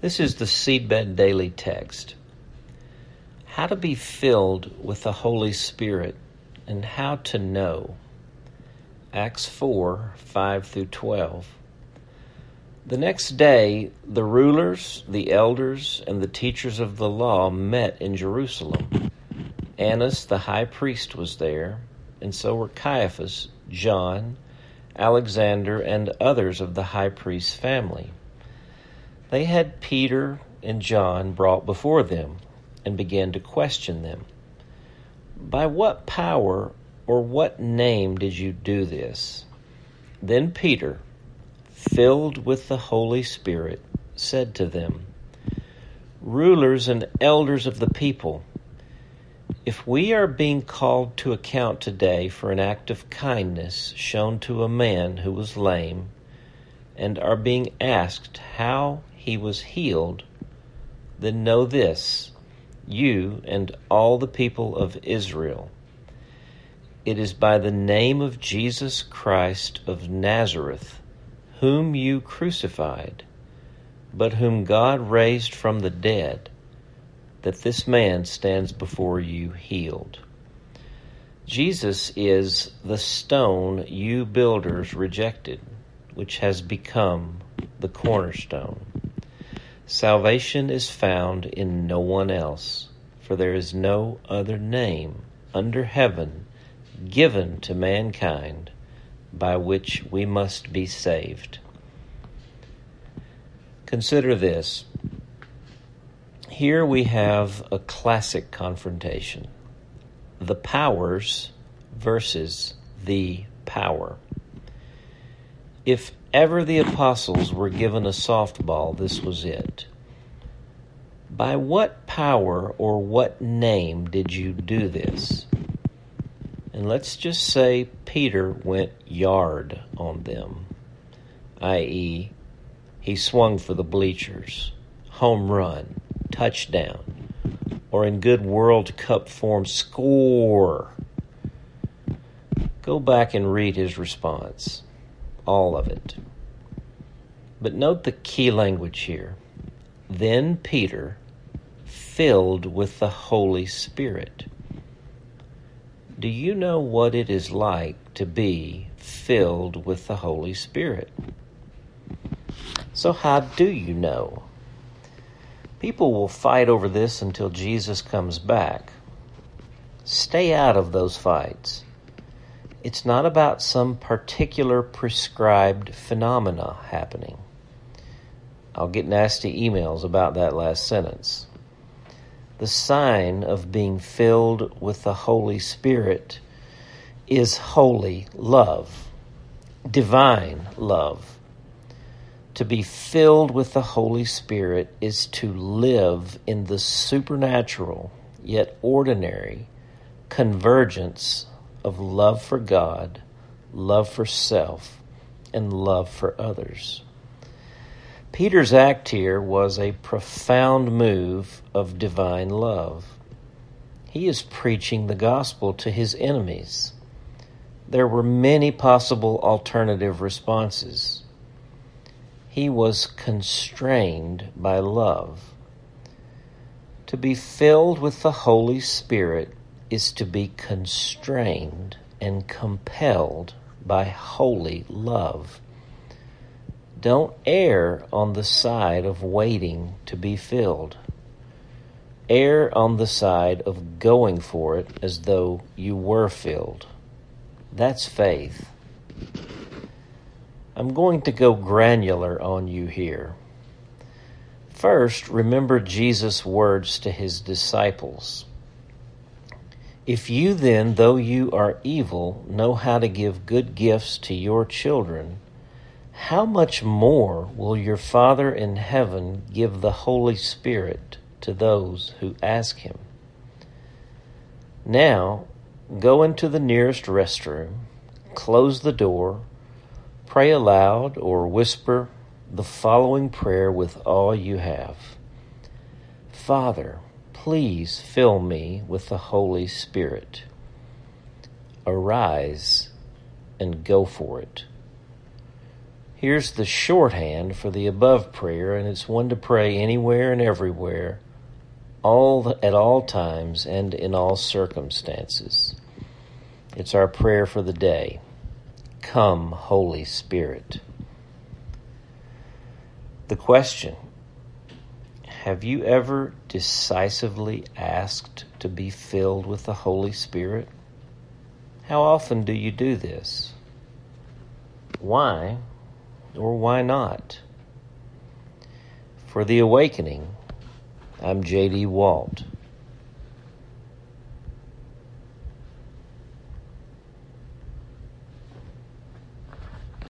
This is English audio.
This is the Seedbed Daily Text. How to be filled with the Holy Spirit and how to know. Acts 4, 5-12. The next day, the rulers, the elders, and the teachers of the law met in Jerusalem. Annas the high priest was there, and so were Caiaphas, John, Alexander, and others of the high priest's family. They had Peter and John brought before them and began to question them. By what power or what name did you do this? Then Peter, filled with the Holy Spirit, said to them, Rulers and elders of the people, if we are being called to account today for an act of kindness shown to a man who was lame, and are being asked how he was healed, then know this, you and all the people of Israel. It is by the name of Jesus Christ of Nazareth, whom you crucified, but whom God raised from the dead, that this man stands before you healed. Jesus is the stone you builders rejected, which has become the cornerstone. Salvation is found in no one else, for there is no other name under heaven given to mankind by which we must be saved. Consider this. Here we have a classic confrontation. The powers versus the power. If ever the apostles were given a softball, this was it. By what power or what name did you do this? And let's just say Peter went yard on them, i.e., he swung for the bleachers, home run, touchdown, or in good World Cup form, score. Go back and read his response, all of it. But note the key language here. Then Peter, filled with the Holy Spirit. Do you know what it is like to be filled with the Holy Spirit? So how do you know? People will fight over this until Jesus comes back. Stay out of those fights. It's not about some particular prescribed phenomena happening. I'll get nasty emails about that last sentence. The sign of being filled with the Holy Spirit is holy love, divine love. To be filled with the Holy Spirit is to live in the supernatural, yet ordinary, convergence of love for God, love for self, and love for others. Peter's act here was a profound move of divine love. He is preaching the gospel to his enemies. There were many possible alternative responses. He was constrained by love. To be filled with the Holy Spirit is to be constrained and compelled by holy love. Don't err on the side of waiting to be filled. Err on the side of going for it as though you were filled. That's faith. I'm going to go granular on you here. First, remember Jesus' words to his disciples. If you then, though you are evil, know how to give good gifts to your children, how much more will your Father in heaven give the Holy Spirit to those who ask him? Now, go into the nearest restroom, close the door, pray aloud or whisper the following prayer with all you have. Father, please fill me with the Holy Spirit. Arise and go for it. Here's the shorthand for the above prayer, and it's one to pray anywhere and everywhere, at all times and in all circumstances. It's our prayer for the day. Come, Holy Spirit. The question: have you ever decisively asked to be filled with the Holy Spirit? How often do you do this? Why or why not? For The Awakening, I'm J.D. Walt.